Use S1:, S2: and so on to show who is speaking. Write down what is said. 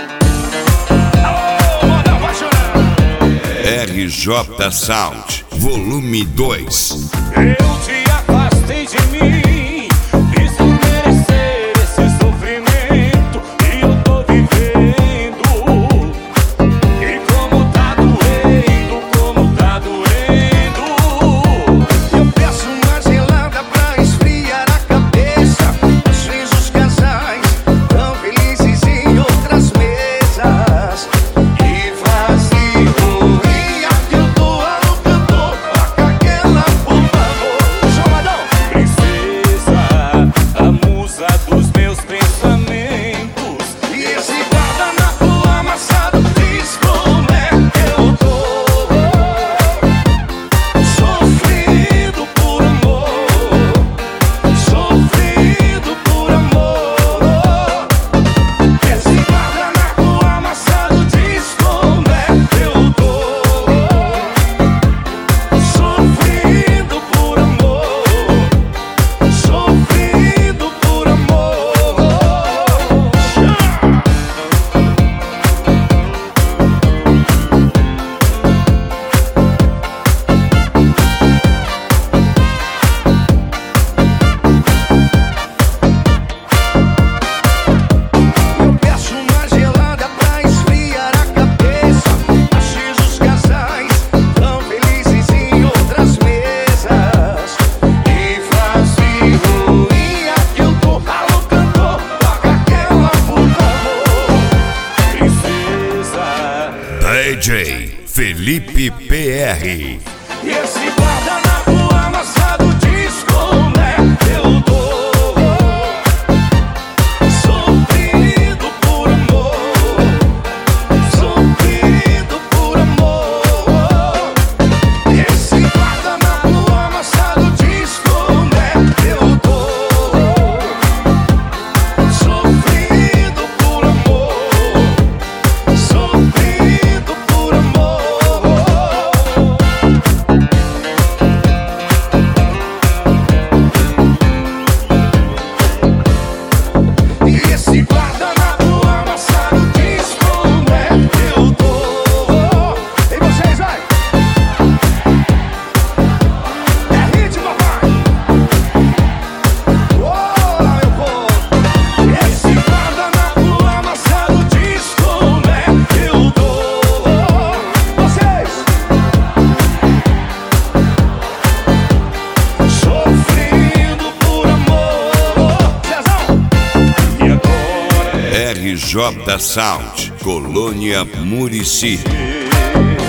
S1: RJ Sound, volume 2.
S2: Eu te afastei de mim, isso merecer esse sofrimento. E eu tô vivendo, e como tá doendo.
S3: Eu peço uma gelada pra esfriar a cabeça. Às vezes os casais tão felizes em outras mesas. E vazio, e aqui eu tô no cantor. Toca aquela, por favor. Chamadão!
S2: Princesa, a musa dos meus pensamentos.
S3: E esse guardanapo amassado diz como é que eu tô. Sofrido por amor, sofrido por amor. Esse guardanapo amassado diz como é que eu tô. Sofrido por amor, sofrido por amor. Eu peço uma gelada pra esfriar a cabeça. Às vezes os casais tão felizes em outras mesas. E vazio, e aqui eu tô. Alô, cantor, toca aquela, por favor.
S2: Princesa,
S1: DJ Felipe PR.
S3: E esse guardanapo amassado diz como é que eu tô. Sofrido por amor, sofrido por amor. E esse guardanapo amassado diz como é que eu tô. Sofrido por amor, sofrido por amor. E esse guardanapo amassado diz como é que eu tô. E vocês, vai! É ritmo, papai! Olá, meu povo! E esse guardanapo amassado diz como é que eu tô. Vocês! Sofrendo por amor. Cezão!
S2: e agora?
S1: RJ Sound, Colônia Murici.